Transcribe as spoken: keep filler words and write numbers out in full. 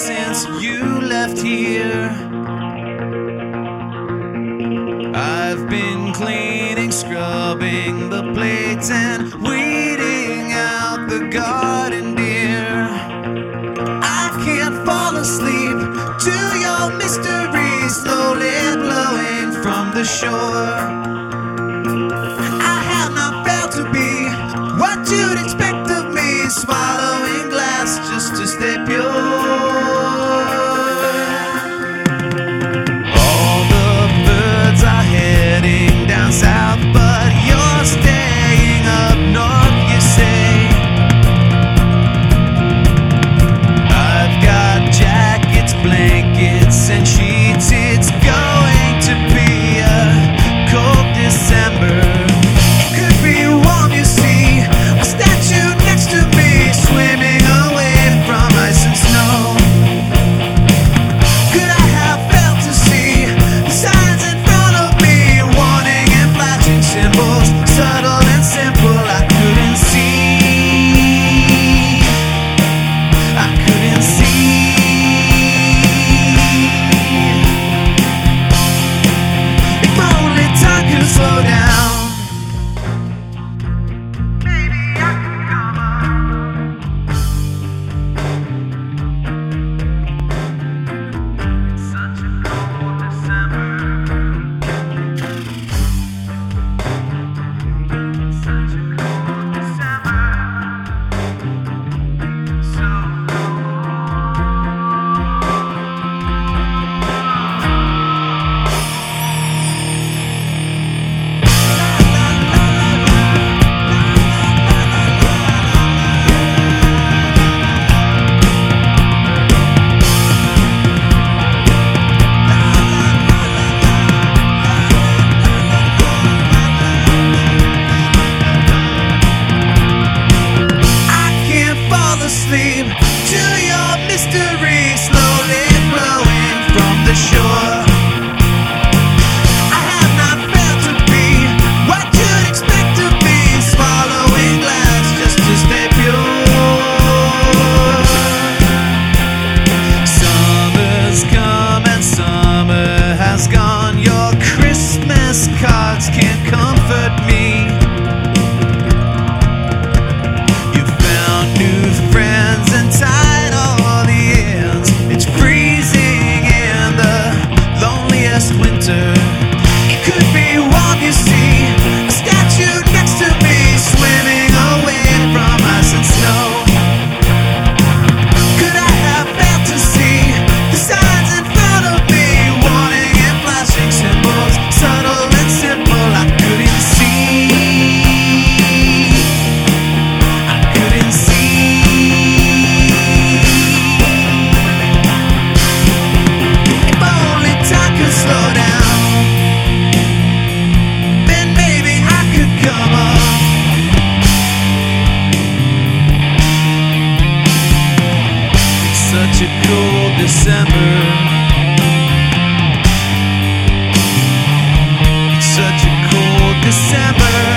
since you left here. I've been cleaning, scrubbing the plates and weeding out the garden deer. I can't fall asleep to your mystery slowly blowing from the shore. I have not failed to be what you'd expect of me, swallowing glass just to stay pure. All the birds are heading down south, but you're staying up north, you say. I've got jackets, blankets, and sheets. It's going to be a cold December. It could be warm, you see, a statue next to me, swimming away from ice and snow. Could I have failed to see the signs in front of me, warning and flashing symbols, subtle and simple? I couldn't see, I couldn't see. If only time could slow down, maybe I could come up. Such a cold December, such a cold December, so I can't fall asleep to your mystery slowly flowing from the shore. I have not failed to be what you'd expect of me, swallowing glass just to stay pure. Summer's come and summer has gone. Your Christmas cards can't comfort me. You found new friends and tied all the ends. It's freezing in the loneliest winter. It could be warm, you see, a statue next to me, swimming away from ice and snow. Could I have failed to see the signs in front of me, warning and flashing symbols, subtle and simple? I couldn't see, I couldn't see. If only time could slow down, then maybe I could come up. It's such a cold December, it's such a cold December.